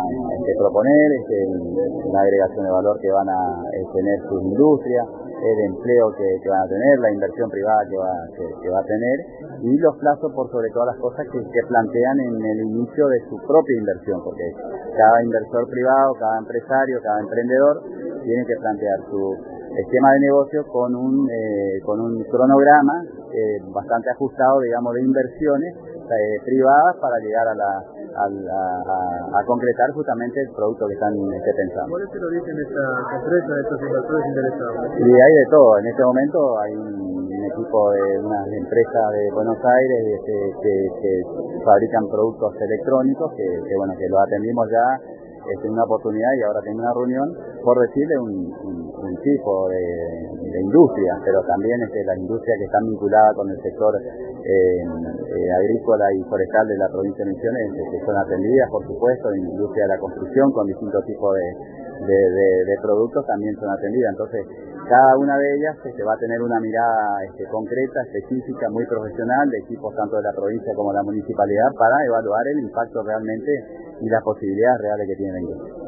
proponer, la agregación de valor que van a tener sus industrias, el empleo que van a tener, la inversión privada que va a tener y los plazos por sobre todas las cosas que plantean en el inicio de su propia inversión, porque cada inversor privado, cada empresario, cada emprendedor tiene que plantear su esquema de negocio con un cronograma bastante ajustado, digamos, de inversiones privadas para llegar a concretar justamente el producto que están pensando. ¿Cuál es el origen de estas empresas, de estos inversores interesados? Y hay de todo. En este momento hay un equipo de unas empresas de Buenos Aires que fabrican productos electrónicos que lo atendimos ya en una oportunidad y ahora tengo una reunión por decirle un tipo de industria, pero también las industrias que están vinculadas con el sector agrícola y forestal de la provincia de Misiones, que son atendidas, por supuesto, en industria de la construcción con distintos tipos de productos también son atendidas. Entonces, cada una de ellas va a tener una mirada concreta, específica, muy profesional, de equipos tanto de la provincia como de la municipalidad, para evaluar el impacto realmente y las posibilidades reales que tiene la industria.